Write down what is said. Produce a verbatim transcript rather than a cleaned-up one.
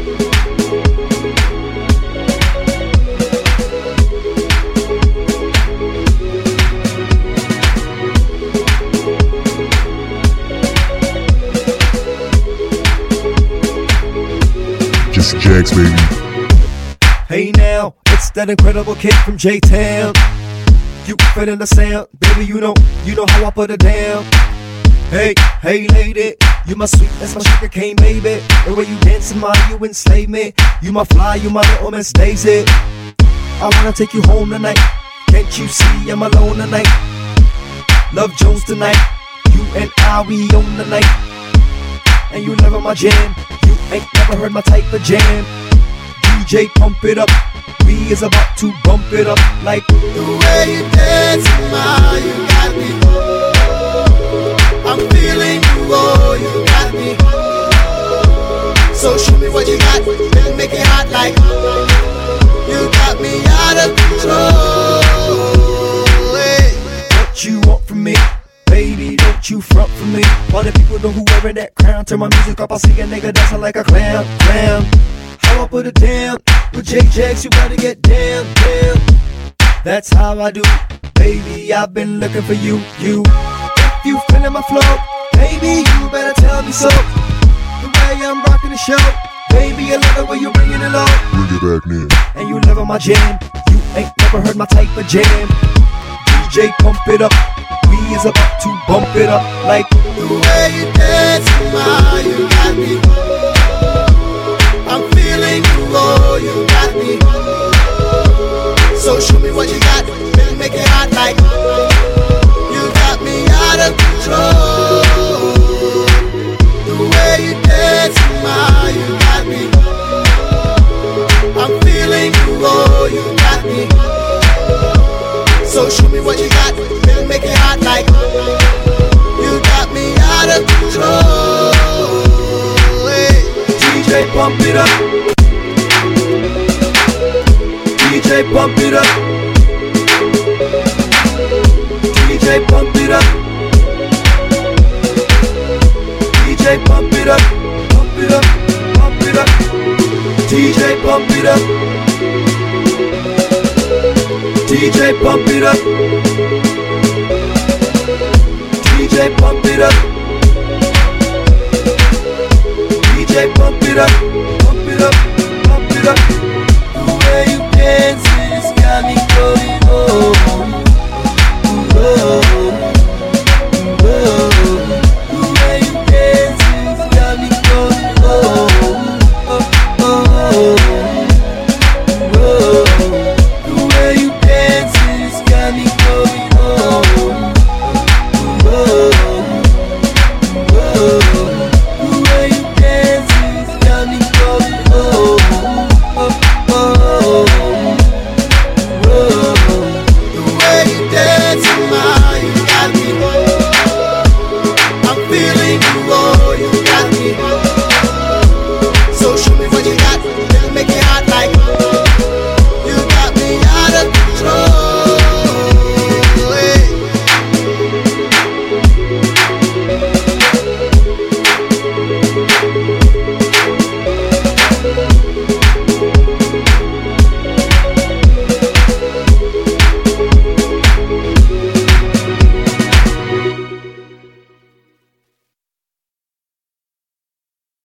Just Jax, baby. Hey now, it's that incredible kid from J-Town. You feelin' the sound, baby, you know, you know how I put it down. Hey, hey lady, you my sweet as my sugar cane baby. The way you dancing, my, you enslave me. You my fly, you my little Miss Daisy. I wanna take you home tonight. Can't you see I'm alone tonight? Love Jones tonight. You and I, we own the night. And you never my jam. You ain't never heard my type of jam. D J pump it up. We is about to bump it up like the way you dance, ma, you got me. I'm feeling you, oh, you got me. So show me what you got, then make it hot like you got me out of control. Hey. What you want from me? Baby, don't you front for me. All the people know who wearing that crown. Turn my music up, I see a nigga dancing like a clown, clown. How I put it down, with J-Jax you gotta get down, down. That's how I do, baby, I've been looking for you, you. If you feelin' my flow, baby, you better tell me so. The way I'm rocking the show, baby, I love the way you bringing it low. Bring it back now. And you never my jam, you ain't never heard my type of jam. D J pump it up, we is about to bump it up like the way you dance, ma, you got me. I'm feeling you, oh, you got me. So show me what you got, then make it hot like you got me out of control. The way you dance, ma, you got me. I'm feeling you, oh, you got me. So show me what you got, then make it hot like you got me out of control. D J pump it up. D J pump it up. D J pump it up. D J pump it up. Pump it up. Pump it up. D J pump it up. D J pump it up. D J pump it up. D J pump it up.